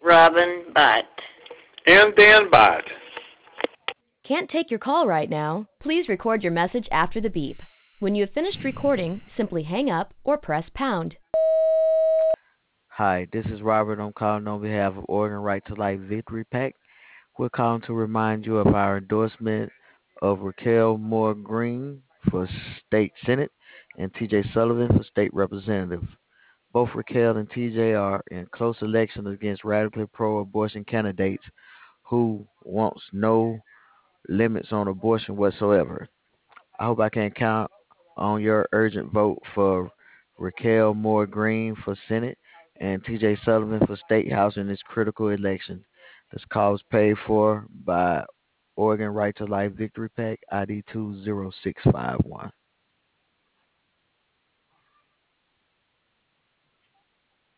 Robin Bott. And Dan Bott. Can't take your call right now. Please record your message after the beep. When you have finished recording, simply hang up or press pound. Hi, this is Robert. I'm calling on behalf of Oregon Right to Life Victory PAC. We're calling to remind you of our endorsement of Raquel Moore Green for State Senate and TJ Sullivan for State Representative. Both Raquel and TJ are in close elections against radically pro-abortion candidates who wants no limits on abortion whatsoever. I hope I can count on your urgent vote for Raquel Moore Green for Senate and TJ Sullivan for State House in this critical election. This call is paid for by Oregon Right to Life Victory PAC ID 20651.